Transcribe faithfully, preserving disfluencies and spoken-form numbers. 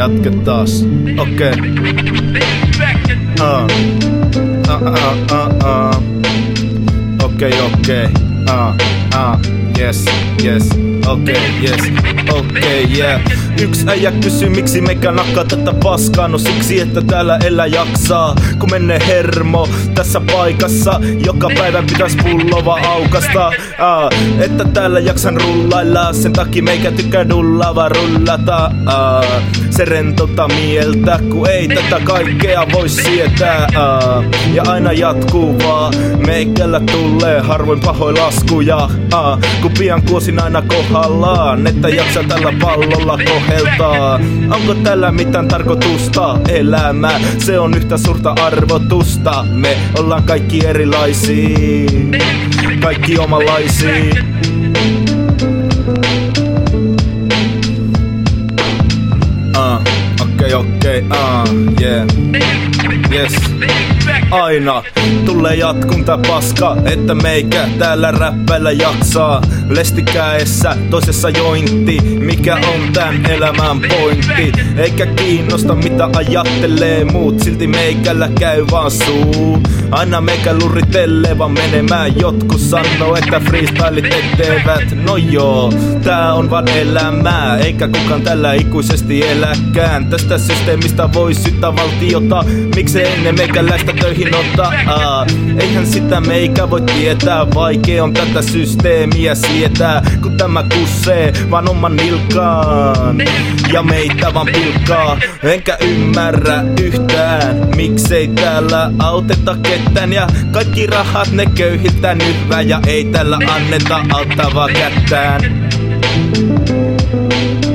Jatkettaas. Okei. Okay. Uh. Uh, uh, uh, uh. Okei, okay, okei. Okay. Uh, uh. Yes, yes. Okei, okay, yes. Okei, okay, yeah. Yks äijä kysyy miksi meikä nakkaa tätä paskaa. No siksi että täällä elää jaksaa. Kun menee hermo tässä paikassa, joka päivä pitäis pullova aukasta. uh, Että täällä jaksan rullailla, sen takia meikä tykkää dullava rullata. uh, Se rentouttaa mieltä, kun ei tätä kaikkea voi sietää. uh, Ja aina jatkuu vaan, meikällä tulee harvoin pahoin laskuja. uh, Kun pian kuosin aina kohdallaan, että jaksaa tällä pallolla koheltaa. Onko tällä mitään tarkoitusta? Elämä, se on yhtä suurta arvotusta. Me ollaan kaikki erilaisia, kaikki omalaisia. uh, Okei, okay, okei, okay, uh, yeah. Yes. Aina tulee jatkunta paska, että meikä täällä räppäillä jaksaa. Lestikäessä toisessa jointti, mikä on tän elämän pointti. Eikä kiinnosta mitä ajattelee muut, silti meikällä käy vaan suu. Aina meikä luritellee vaan menemään, jotkut sanoo että freestylit etteivät. No joo, tää on vaan elämää, eikä kukaan tällä ikuisesti eläkään. Tästä systeemistä voi syyttää valtiota, miksei ennen meikäläistä töihin ottaa. Aa, eihän sitä meikä voi tietää, vaikea on tätä systeemiä sietää. Kun tämä kussee vaan oman nilkkaan ja meitä vaan pilkkaa. Enkä ymmärrä yhtään, miksei täällä auteta ketään. Ja kaikki rahat ne köyhiltä nyhvää, ja ei täällä anneta auttavaa kättään.